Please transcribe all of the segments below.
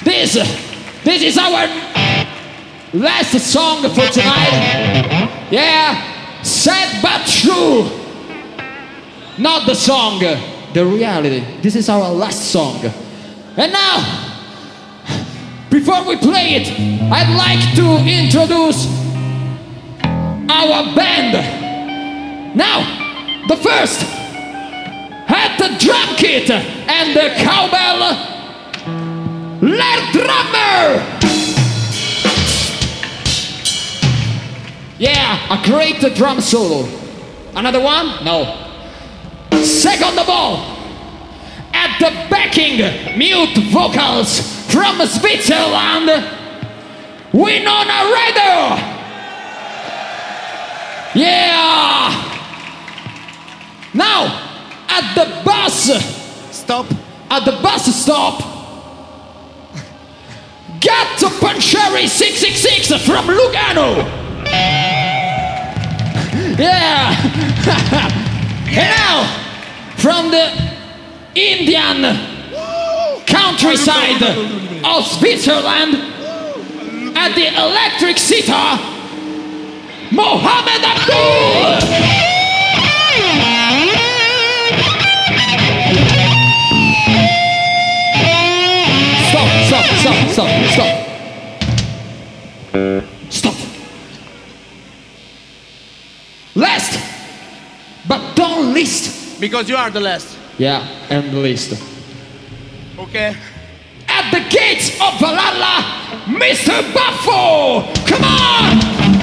This is our last song for tonight. Yeah, sad but true. Not the song, the reality. This is our last song. And now, before we play it, I'd like to introduce our band. Now, the first, at the drum kit and the cowbell, Laird Drummer! Yeah, a great drum solo. Another one? No. Second of all, at the backing mute vocals from Switzerland, Winona Ryder! Yeah! Now, at the bus Stop. At the bus stop, Gatto Pancheri 666 from Lugano. Yeah. And now, from the Indian countryside of Switzerland, at the electric sitar, Mohammed Abdul. Stop. Last, but don't least. Because you are the last. Yeah, and the least. Okay. At the gates of Valhalla, Mr. Buffo! Come on!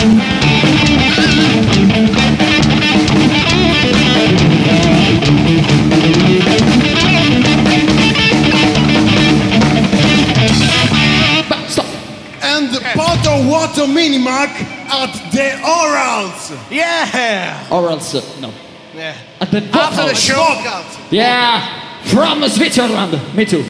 Stop. And the Potter Water Mini Mark at the Orals. Yeah. Or else, no. Yeah. At the After the vocals. show. Vocals. Yeah, from Switzerland. Me too.